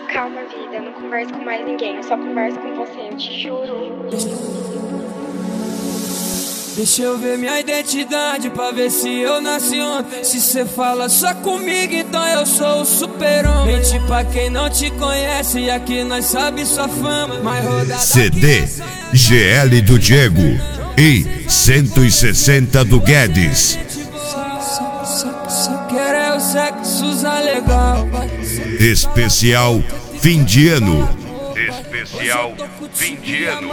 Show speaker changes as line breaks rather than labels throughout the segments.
Calma, vida, eu não converso com mais ninguém, eu só converso com você, eu te juro.
Deixa eu ver minha identidade pra ver se eu nasci ontem. Se cê fala só comigo, então eu sou o super-homem. Mente pra quem não te conhece e aqui nós sabe sua fama. Mais rodada
CD GL do Diego e 160 do Guedes.
Só quero é o sexo legal.
Especial fim de ano. Especial fim de ano.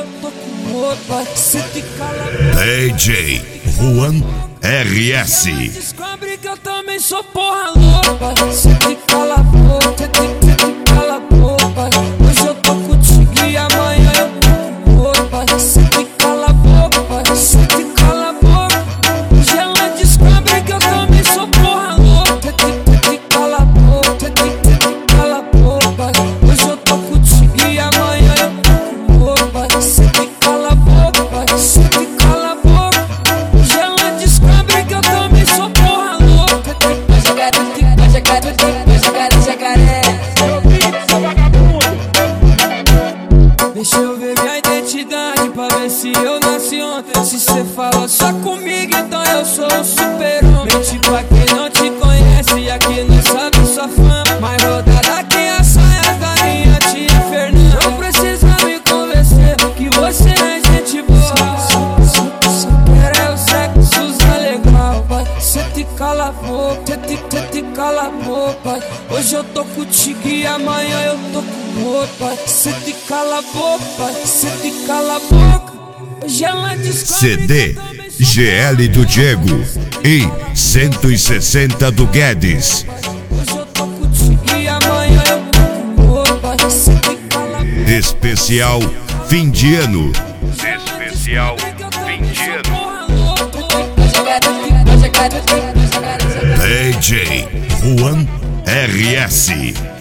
DJ Juan RS.
Descobre que eu também sou porra louca. Cê te cala a boca, cê te cala a boca. Hoje eu tô contigo e amanhã eu tô com outra. Cê te cala a boca, cê te cala a boca. Hoje ela descobre que eu também sou porra louca. Cê te cala a boca, cê te cala a boca. Hoje eu tô contigo e amanhã eu tô com outra. Cê te cala a boca, cê te cala a boca. Hoje ela descobre que eu também sou porra louca. Deixa eu ver minha identidade pra ver se eu nasci ontem. Se cê fala só comigo, então eu sou o super-homem. Mente pra quem não te conhece e aqui não sabe sua fama. Mais rodada que a saia da minha tia Fernanda. Não precisa me convencer que você é gente boa. Só quero é o sexo legal, vai. Cê te cala a boca, cê te cala a boca. Hoje eu tô contigo e amanhã eu tô com outra. Cê te cala a boca, cê te cala a boca. Hoje ela descobre
CD GL do Diego e 160 do Guedes.
Hoje eu tô contigo e amanhã eu tô com outra. Cê te cala a boca.
Especial fim de ano. Especial fim de ano. DJ Juan RS.